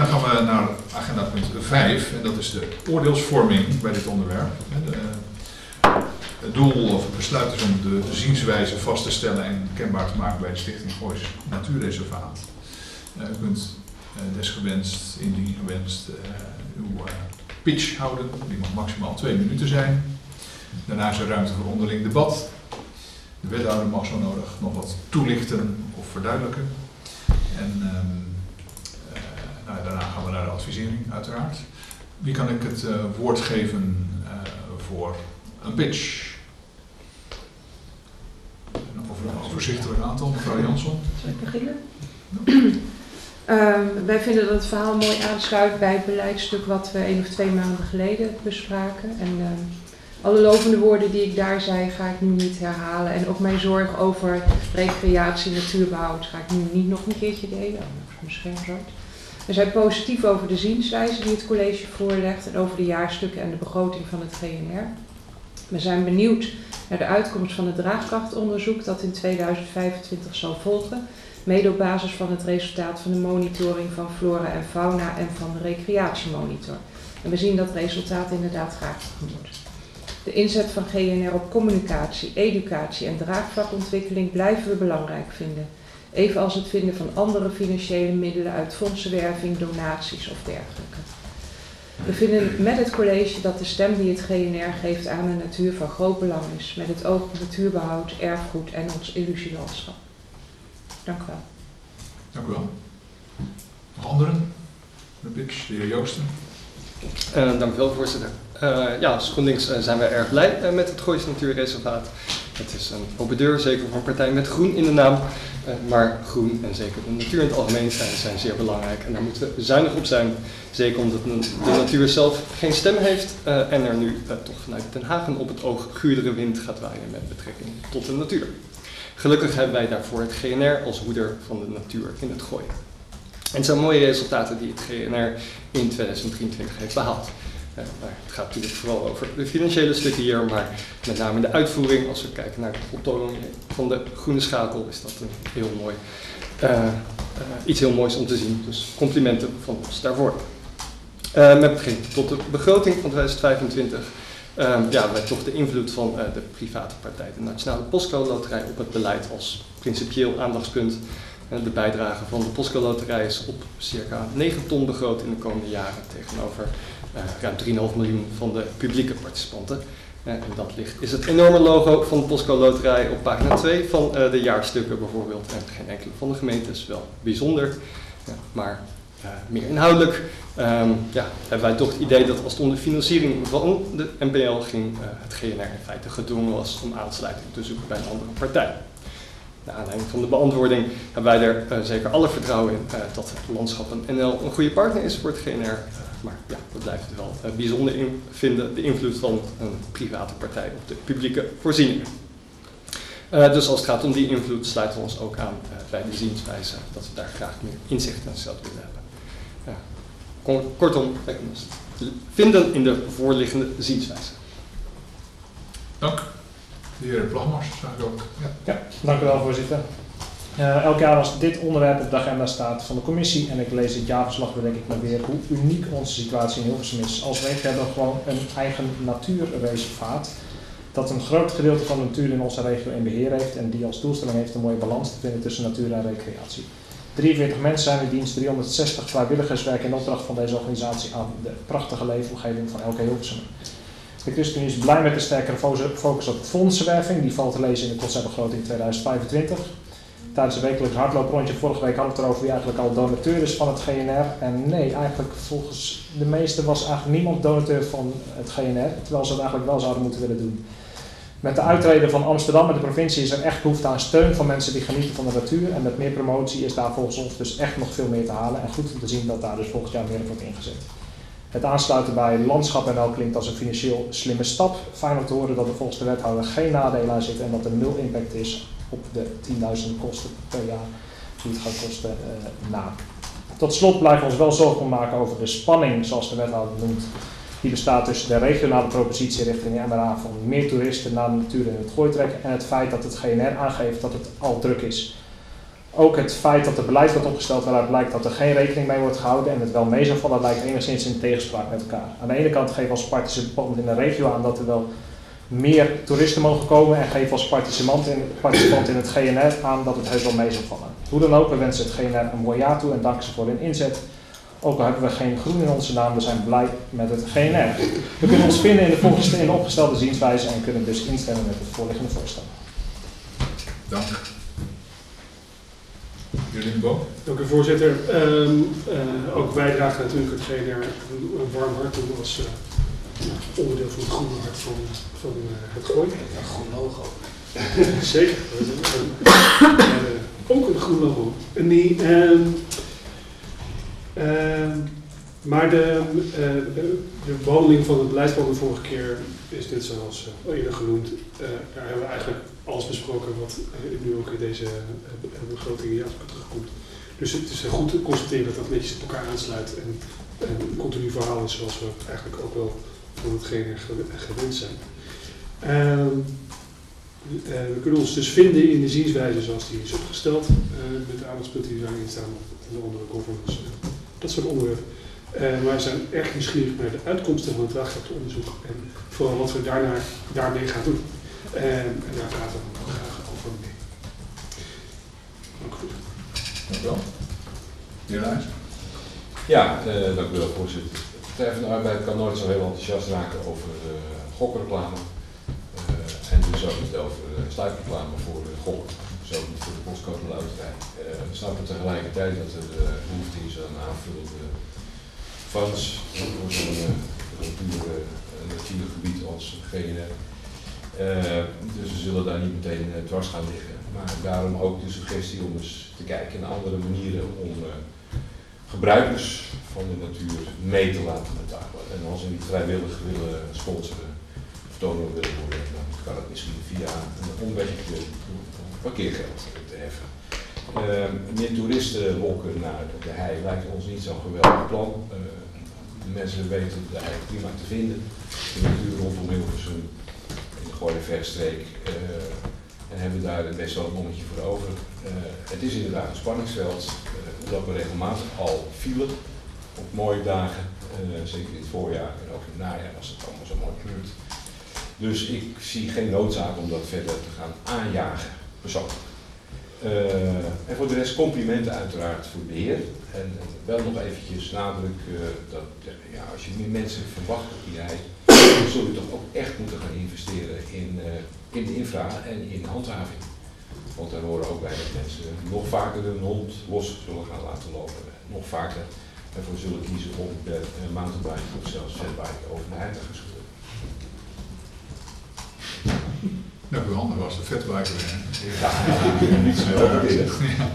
dan gaan we naar agenda punt 5 en dat is de oordeelsvorming bij dit onderwerp. Het doel of het besluit is om de zienswijze vast te stellen en kenbaar te maken bij de Stichting Goois Natuurreservaat. U kunt desgewenst, indien gewenst, uw pitch houden. Die mag maximaal 2 minuten zijn. Daarna is er ruimte voor onderling debat. De wethouder mag zo nodig nog wat toelichten of verduidelijken. En daarna gaan we naar de advisering uiteraard. Wie kan ik het woord geven voor een pitch? Over een overzichtelijk aantal, mevrouw Jansson. Zal ik beginnen? Wij vinden dat het verhaal mooi aansluit bij het beleidstuk wat we 1 of 2 maanden geleden bespraken. En alle lovende woorden die ik daar zei ga ik nu niet herhalen. En ook mijn zorg over recreatie, natuurbehoud ga ik nu niet nog een keertje delen. Misschien zo. We zijn positief over de zienswijze die het college voorlegt en over de jaarstukken en de begroting van het GNR. We zijn benieuwd naar de uitkomst van het draagkrachtonderzoek dat in 2025 zal volgen, mede op basis van het resultaat van de monitoring van flora en fauna en van de recreatiemonitor. En we zien dat resultaat inderdaad graag tegemoet. De inzet van GNR op communicatie, educatie en draagvlakontwikkeling blijven we belangrijk vinden. Evenals het vinden van andere financiële middelen uit fondsenwerving, donaties of dergelijke. We vinden met het college dat de stem die het GNR geeft aan de natuur van groot belang is, met het oog op natuurbehoud, erfgoed en ons illusielandschap. Dank u wel. Dank u wel. Nog anderen? De pitch, de heer Joosten. Dank u wel, voorzitter. Als GroenLinks zijn wij erg blij met het Goois Natuurreservaat. Het is een open deur, zeker voor een partij met groen in de naam. Maar groen en zeker de natuur in het algemeen zijn zeer belangrijk. En daar moeten we zuinig op zijn. Zeker omdat de natuur zelf geen stem heeft en er nu toch vanuit Den Haag op het oog guurdere wind gaat waaien met betrekking tot de natuur. Gelukkig hebben wij daarvoor het GNR als hoeder van de natuur in het Gooi. En het zijn mooie resultaten die het GNR in 2023 heeft behaald. Het gaat natuurlijk vooral over de financiële stukken hier, maar met name in de uitvoering, als we kijken naar de voltooiing van de groene schakel, is dat een heel mooi, iets heel moois om te zien. Dus complimenten van ons daarvoor. Met betrekking tot de begroting van 2025, wij toch de invloed van de private partij, de Nationale Postcode Loterij, op het beleid als principieel aandachtspunt. De bijdrage van de Postcode Loterij is op circa 9 ton begroot in de komende jaren tegenover ruim 3,5 miljoen van de publieke participanten. En dat is het enorme logo van de Postcode Loterij op pagina 2 van de jaarstukken bijvoorbeeld. En geen enkele van de gemeentes, wel bijzonder, maar meer inhoudelijk. Hebben wij toch het idee dat als het om de financiering van de NPL ging, het GNR in feite gedwongen was om aansluiting te zoeken bij een andere partij. Naar aanleiding van de beantwoording hebben wij er zeker alle vertrouwen in dat Landschappen NL een goede partner is voor het GNR. Maar we blijven er wel bijzonder in vinden, de invloed van een private partij op de publieke voorzieningen. Dus als het gaat om die invloed sluiten we ons ook aan bij de zienswijze dat we daar graag meer inzicht in zouden willen hebben. Kortom, wij kunnen ons vinden in de voorliggende zienswijze. Dank. De heer Plagmars, graag ook. Ja, dank u wel, voorzitter. Elk jaar als dit onderwerp op de agenda staat van de commissie en ik lees het jaarverslag, bedenk ik me weer hoe uniek onze situatie in Hilversum is. Als regio hebben we gewoon een eigen natuurreservaat dat een groot gedeelte van de natuur in onze regio in beheer heeft en die als doelstelling heeft een mooie balans te vinden tussen natuur en recreatie. 43 mensen zijn in dienst, 360 vrijwilligers werken in opdracht van deze organisatie aan de prachtige leefomgeving van elke Hilversum. De ChristenUnie is blij met de sterkere focus op fondsenwerving, die valt te lezen in de conceptbegroting 2025. Tijdens een wekelijks hardlooprondje vorige week hadden we het erover wie eigenlijk al donateur is van het GNR. En nee, eigenlijk volgens de meesten was eigenlijk niemand donateur van het GNR, terwijl ze het eigenlijk wel zouden moeten willen doen. Met de uittreden van Amsterdam en de provincie is er echt behoefte aan steun van mensen die genieten van de natuur. En met meer promotie is daar volgens ons dus echt nog veel meer te halen. En goed om te zien dat daar dus volgend jaar meer op wordt ingezet. Het aansluiten bij Landschap NL klinkt als een financieel slimme stap. Fijn om te horen dat er volgens de wethouder geen nadelen aan zitten en dat er 0 impact is op de 10.000 kosten per jaar die het gaat kosten na. Tot slot blijven we ons wel zorgen maken over de spanning, zoals de wethouder noemt, die bestaat tussen de regionale propositie richting de MRA van meer toeristen naar de natuur in het Gooi trekken en het feit dat het GNR aangeeft dat het al druk is. Ook het feit dat er beleid wordt opgesteld waaruit blijkt dat er geen rekening mee wordt gehouden en het wel mee zou vallen, lijkt enigszins in tegenspraak met elkaar. Aan de ene kant geven we als participant in de regio aan dat er wel meer toeristen mogen komen en geven als participant in het GNR aan dat het heus wel mee zou vallen. Hoe dan ook, we wensen het GNR een mooi jaar toe en danken ze voor hun inzet. Ook al hebben we geen groen in onze naam, we zijn blij met het GNR. We kunnen ons vinden in de opgestelde zienswijze en kunnen dus instemmen met het voorliggende voorstel. Dank. Jullie Boom? Dank u voorzitter. Ook wij dragen natuurlijk het GNR een warm hart toe als onderdeel van het groene hart van het Gooi. Een groen logo. Zeker. Ook een groen logo. Nee, maar de behandeling van het beleidsplan de vorige keer is net zoals eerder genoemd. Daar hebben we eigenlijk alles besproken wat nu ook in deze begroting terugkomt. Dus het is goed te constateren dat dat netjes op elkaar aansluit en een continu verhaal is zoals we eigenlijk ook wel van hetgeen gewend zijn. We kunnen ons dus vinden in de zienswijze zoals die is opgesteld, met de aandachtspunten die daarin staan op de andere governance, dat soort onderwerpen. Maar we zijn erg nieuwsgierig naar de uitkomsten van het draagkrachtonderzoek en vooral wat we daarmee gaan doen. En daar praten we graag over mee. Dank u. Dank u wel. Meneer Luijs? Ja, dank u wel, voorzitter. De Partij van de Arbeid kan nooit zo heel enthousiast raken over gokreclame. En dus ook niet over sluitreclame voor gokken, dus ook niet voor de postcode loterij. We snappen tegelijkertijd dat er behoefte is aan aanvullende funds voor zo'n natuurgebied als GNR. Dus we zullen daar niet meteen dwars gaan liggen. Maar daarom ook de suggestie om eens te kijken naar andere manieren om gebruikers van de natuur mee te laten betalen. En als ze niet vrijwillig willen sponsoren of donor willen worden, dan kan het misschien via een omwegje parkeergeld te heffen. Meer toeristen lokken naar de hei lijkt ons niet zo'n geweldig plan. De mensen weten de hei prima te vinden. De natuur rondom Hilversum, in de Gooi-Verstreek, en hebben daar best wel een momentje voor over. Het is inderdaad een spanningsveld, dat we regelmatig al vielen op mooie dagen, zeker in het voorjaar en ook in het najaar als het allemaal zo mooi kleurt. Dus ik zie geen noodzaak om dat verder te gaan aanjagen, persoonlijk. En voor de rest complimenten uiteraard voor de beheer. En wel nog eventjes nadruk dat ja, als je meer mensen verwacht op die hei, dan zul je toch ook echt moeten gaan investeren in de infra en in handhaving. Want daar horen ook bij dat mensen nog vaker hun hond los zullen gaan laten lopen. Nog vaker ervoor zullen kiezen om per mountainbike of zelfs fatbike over de hei te gaan schuiven. Dank u wel, dat was de fatbike weer. Ja, niet zo heel veel.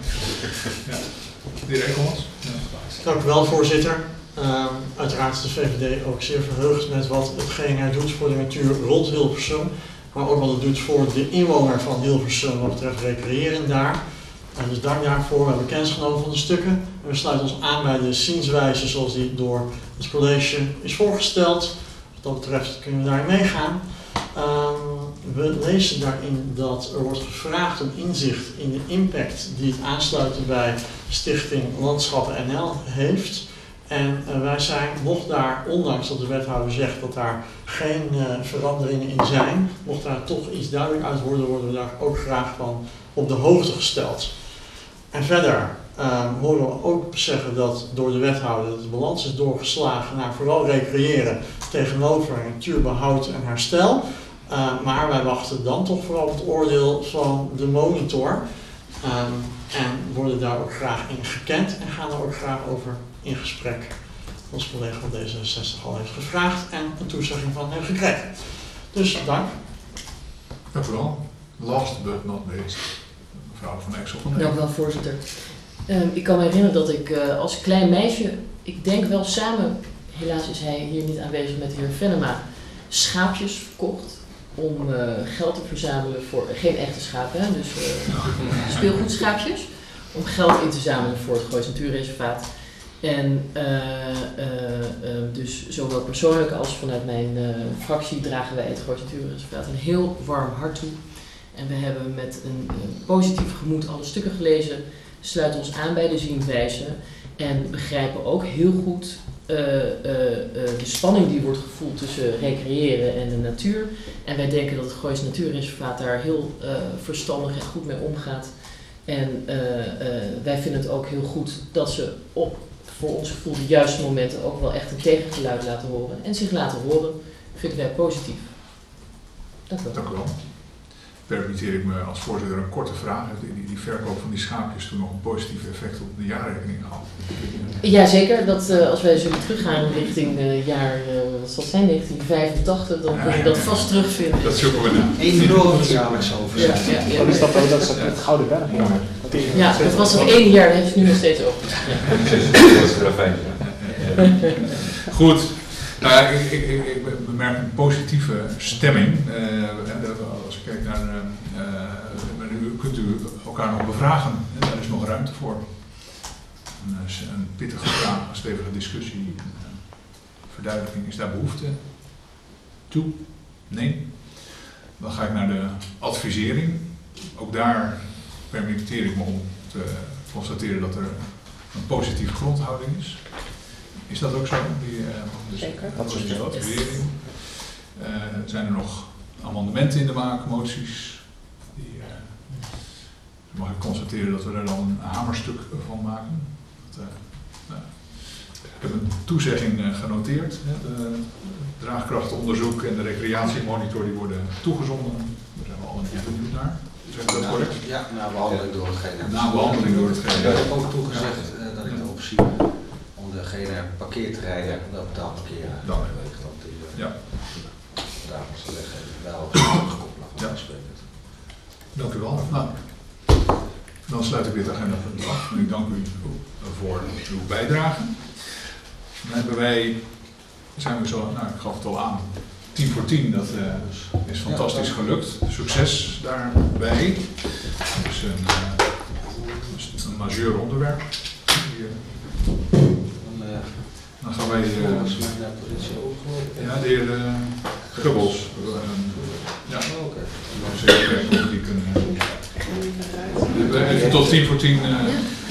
De heer Ekelmans? Dank u wel, voorzitter. Uiteraard is de VVD ook zeer verheugd met wat het GNR doet voor de natuur rond Hilversum. Maar ook wat het doet voor de inwoner van Hilversum wat betreft recreëren daar. En dus dank daarvoor. We hebben kennis genomen van de stukken. En we sluiten ons aan bij de zienswijze zoals die door het college is voorgesteld. Wat dat betreft kunnen we daarin meegaan. We lezen daarin dat er wordt gevraagd om inzicht in de impact die het aansluiten bij Stichting Landschappen NL heeft. En wij zijn, mocht daar, ondanks dat de wethouder zegt dat daar geen veranderingen in zijn, mocht daar toch iets duidelijk uit worden, worden we daar ook graag van op de hoogte gesteld. En verder horen we ook zeggen dat door de wethouder dat de balans is doorgeslagen naar vooral recreëren tegenover natuurbehoud en herstel. Maar wij wachten dan toch vooral op het oordeel van de monitor en worden daar ook graag in gekend en gaan er ook graag over in gesprek. Ons collega van D66 al heeft gevraagd en een toezegging van heeft gekregen. Dus dank. Dank u wel. Last but not least, mevrouw van Exel. Dank u wel, voorzitter. Ik kan me herinneren dat ik als klein meisje, ik denk wel samen, helaas is hij hier niet aanwezig met de heer Venema, schaapjes verkocht om geld te verzamelen voor, geen echte schapen, hè, dus speelgoedschaapjes, om geld in te zamelen voor het Goois Natuurreservaat. En dus zowel persoonlijk als vanuit mijn fractie dragen wij het Goois Natuurreservaat een heel warm hart toe. En we hebben met een positief gemoed alle stukken gelezen. sluiten ons aan bij de zienswijze en begrijpen ook heel goed de spanning die wordt gevoeld tussen recreëren en de natuur. En wij denken dat het Goois Natuurreservaat daar heel verstandig en goed mee omgaat. En wij vinden het ook heel goed dat ze voor ons gevoel de juiste momenten ook wel echt een tegengeluid laten horen. En zich laten horen, vinden wij positief. Dank u wel. Dank u wel. Permitteer ik me als voorzitter een korte vraag. Heeft die verkoop van die schaapjes toen nog een positief effect op de jaarrekening gehad? Jazeker, dat als wij zullen teruggaan richting jaar, wat zal het zijn, 1985, dan kun je dat vast terugvinden. Dat zoeken we na. Enorm jaarlijks overzicht. Dan is dat ook dat ze het Gouden Berg jaar. Ja, dat was het ene jaar, dat heeft het nu nog steeds over. Dat is wel fijn. Goed. Nou ja, ik bemerk een positieve stemming. Als ik kijk naar... kunt u elkaar nog bevragen. Daar is nog ruimte voor. Een pittige vraag, een stevige discussie. Verduidelijking. Is daar behoefte toe? Nee? Dan ga ik naar de advisering. Ook daar permitteer ik me om te constateren dat er een positieve grondhouding is. Is dat ook zo? Zeker. Dat is de advisering. Zijn er nog amendementen in de maak, moties? Mag ik constateren dat we daar dan een hamerstuk van maken? Ik heb een toezegging genoteerd. Het draagkrachtonderzoek en de recreatiemonitor die worden toegezonden. Daar zijn we allemaal benieuwd naar. Zeg ik dat correct? Ja, na behandeling door hetgene. Na behandeling door hetgene. Ik heb ook toegezegd dat ik erop zie om degene parkeerterreinen, dat betaalparkeer Ja. daar te leggen. Wel gekoppeld Ja. afgesproken. Dank u wel. Nou, dan sluit ik dit agendapunt af. En ik dank u voor uw bijdrage. Dan hebben zijn we zo, ik gaf het al aan, 10 voor 10, dat is fantastisch gelukt. Succes daarbij. Dat is een majeur onderwerp. Dan gaan wij... ja, de heer Gubbels. Ja. Even tot 10 voor 10.